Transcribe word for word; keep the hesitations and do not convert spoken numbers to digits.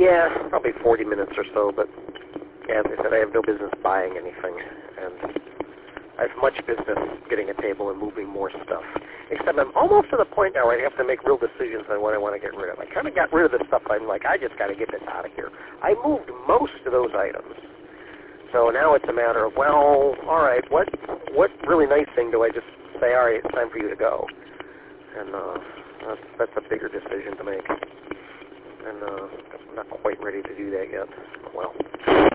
Yeah, probably forty minutes or so, but yeah, as I said, I have no business buying anything, and I have much business getting a table and moving more stuff. Except I'm almost to the point now where I have to make real decisions on what I want to get rid of. I kind of got rid of the stuff I'm like, I just got to get this out of here. I moved most of those items. So now it's a matter of, well, all right, what what really nice thing do I just say, all right, it's time for you to go? And uh, that's, that's a bigger decision to make. And uh, I'm not quite ready to do that yet. Well.